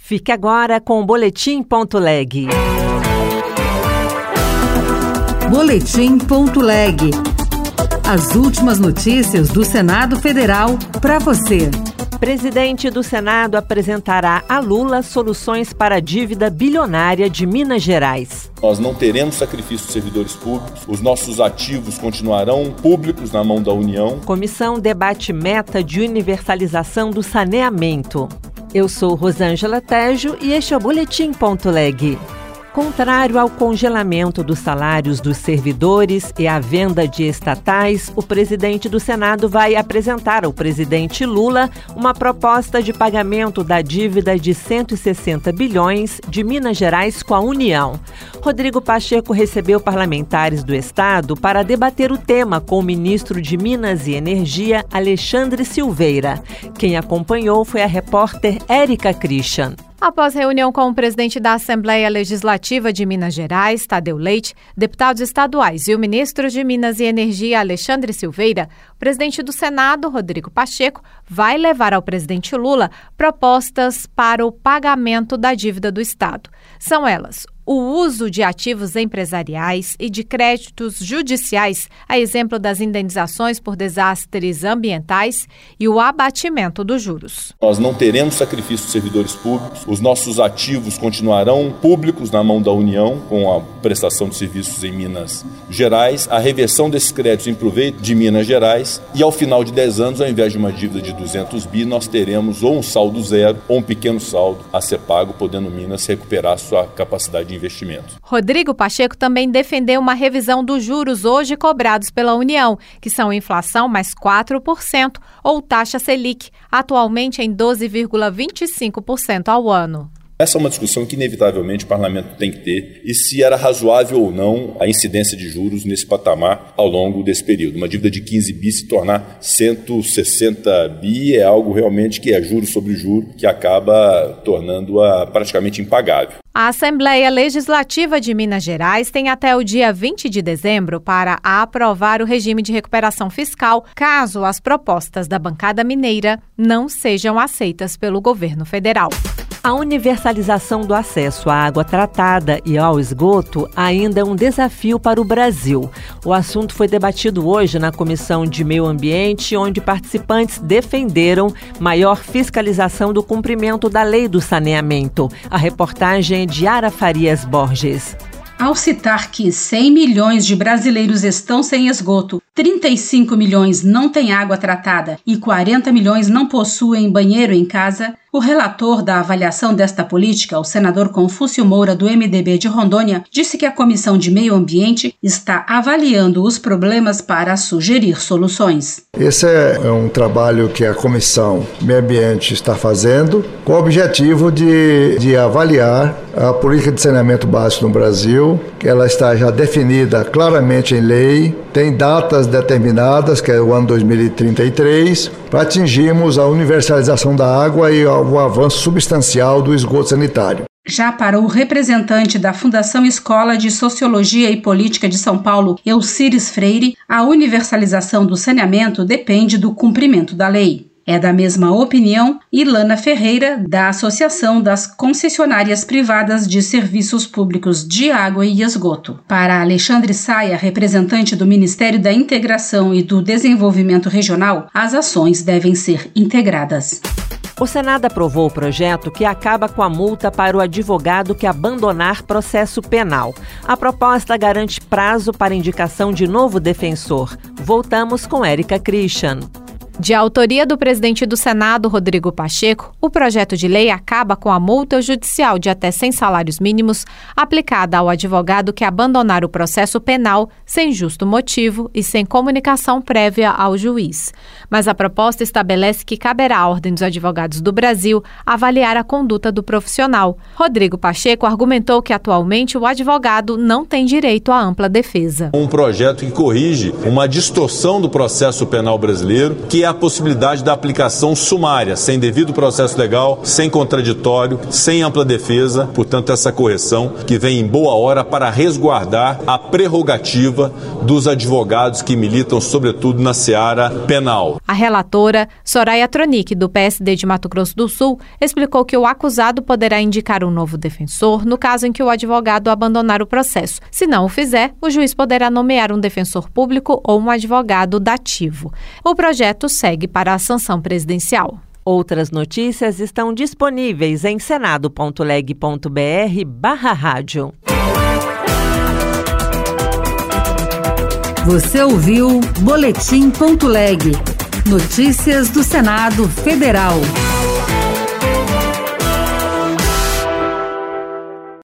Fique agora com o Boletim.leg. Boletim.leg. As últimas notícias do Senado Federal para você. Presidente do Senado apresentará a Lula soluções para a dívida bilionária de Minas Gerais. Nós não teremos sacrifício de servidores públicos, os nossos ativos continuarão públicos na mão da União. Comissão debate meta de universalização do saneamento. Eu sou Rosângela Tejo e este é o Boletim.leg. Contrário ao congelamento dos salários dos servidores e à venda de estatais, o presidente do Senado vai apresentar ao presidente Lula uma proposta de pagamento da dívida de 160 bilhões de Minas Gerais com a União. Rodrigo Pacheco recebeu parlamentares do Estado para debater o tema com o ministro de Minas e Energia, Alexandre Silveira. Quem acompanhou foi a repórter Érica Christian. Após reunião com o presidente da Assembleia Legislativa de Minas Gerais, Tadeu Leite, deputados estaduais e o ministro de Minas e Energia, Alexandre Silveira, o presidente do Senado, Rodrigo Pacheco, vai levar ao presidente Lula propostas para o pagamento da dívida do Estado. São elas: o uso de ativos empresariais e de créditos judiciais, a exemplo das indenizações por desastres ambientais, e o abatimento dos juros. Nós não teremos sacrifício de servidores públicos, os nossos ativos continuarão públicos na mão da União, com a prestação de serviços em Minas Gerais, a reversão desses créditos em proveito de Minas Gerais, e ao final de 10 anos, ao invés de uma dívida de 200 bi, nós teremos ou um saldo zero ou um pequeno saldo a ser pago, podendo Minas recuperar sua capacidade de investimento. Rodrigo Pacheco também defendeu uma revisão dos juros hoje cobrados pela União, que são inflação mais 4% ou taxa Selic, atualmente em 12,25% ao ano. Essa é uma discussão que inevitavelmente o parlamento tem que ter, e se era razoável ou não a incidência de juros nesse patamar ao longo desse período. Uma dívida de 15 bi se tornar 160 bi é algo realmente que é juro sobre juro, que acaba tornando-a praticamente impagável. A Assembleia Legislativa de Minas Gerais tem até o dia 20 de dezembro para aprovar o regime de recuperação fiscal, caso as propostas da bancada mineira não sejam aceitas pelo governo federal. A universalização do acesso à água tratada e ao esgoto ainda é um desafio para o Brasil. O assunto foi debatido hoje na Comissão de Meio Ambiente, onde participantes defenderam maior fiscalização do cumprimento da lei do saneamento. A reportagem é de Yara Farias Borges. Ao citar que 100 milhões de brasileiros estão sem esgoto, 35 milhões não têm água tratada e 40 milhões não possuem banheiro em casa, o relator da avaliação desta política, o senador Confúcio Moura, do MDB de Rondônia, disse que a Comissão de Meio Ambiente está avaliando os problemas para sugerir soluções. Esse é um trabalho que a Comissão Meio Ambiente está fazendo com o objetivo de avaliar a política de saneamento básico no Brasil, que ela está já definida claramente em lei, tem datas determinadas, que é o ano 2033, para atingirmos a universalização da água e o avanço substancial do esgoto sanitário. Já para o representante da Fundação Escola de Sociologia e Política de São Paulo, Elcires Freire, a universalização do saneamento depende do cumprimento da lei. É da mesma opinião Ilana Ferreira, da Associação das Concessionárias Privadas de Serviços Públicos de Água e Esgoto. Para Alexandre Saia, representante do Ministério da Integração e do Desenvolvimento Regional, as ações devem ser integradas. O Senado aprovou o projeto que acaba com a multa para o advogado que abandonar processo penal. A proposta garante prazo para indicação de novo defensor. Voltamos com Érica Christian. De autoria do presidente do Senado, Rodrigo Pacheco, o projeto de lei acaba com a multa judicial de até 100 salários mínimos aplicada ao advogado que abandonar o processo penal sem justo motivo e sem comunicação prévia ao juiz. Mas a proposta estabelece que caberá à Ordem dos Advogados do Brasil avaliar a conduta do profissional. Rodrigo Pacheco argumentou que atualmente o advogado não tem direito à ampla defesa. Um projeto que corrige uma distorção do processo penal brasileiro, que é a possibilidade da aplicação sumária, sem devido processo legal, sem contraditório, sem ampla defesa. Portanto, essa correção que vem em boa hora para resguardar a prerrogativa dos advogados que militam, sobretudo, na seara penal. A relatora, Soraya Tronic, do PSD de Mato Grosso do Sul, explicou que o acusado poderá indicar um novo defensor no caso em que o advogado abandonar o processo. Se não o fizer, o juiz poderá nomear um defensor público ou um advogado dativo. O projeto segue para a sanção presidencial. Outras notícias estão disponíveis em senado.leg.br/rádio. Você ouviu Boletim.leg. Notícias do Senado Federal.